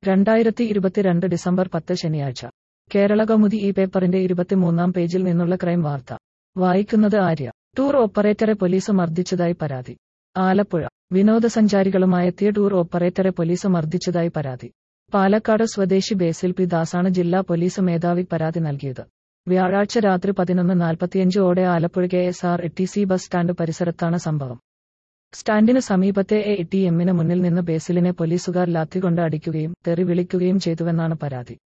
2022 December 10 ശനിയാഴ്ച കേരളകൗമുദി ഈ പേപ്പറിന്റെ 23-ാം പേജിൽ നിന്നുള്ള ക്രൈം വാർത്ത വായിക്കുന്നത് ആര്യ. ടൂർ ഓപ്പറേറ്ററെ പോലീസ് മർദ്ദിച്ചതായി പരാതി. ആലപ്പുഴ വിനോദസഞ്ചാരികളുമായെത്തിയ ടൂർ ഓപ്പറേറ്ററെ പോലീസ് മർദ്ദിച്ചതായി പരാതി. പാലക്കാട് സ്വദേശി ബേസിൽ പി ദാസാണ് ജില്ലാ പോലീസ് മേധാവി പരാതി നൽകിയത്. വ്യാഴാഴ്ച രാത്രി 11:45 ഓടെ ആലപ്പുഴ KSRTC ബസ് സ്റ്റാൻഡ് പരിസരത്താണ് സംഭവം. സ്റ്റാൻഡിന് സമീപത്തെ ATMന് മുന്നിൽ നിന്ന് ബേസിലിനെ പോലീസുകാർ ലാത്തികൊണ്ട് അടിക്കുകയും തെറി വിളിക്കുകയും ചെയ്തുവെന്നാണ് പരാതി.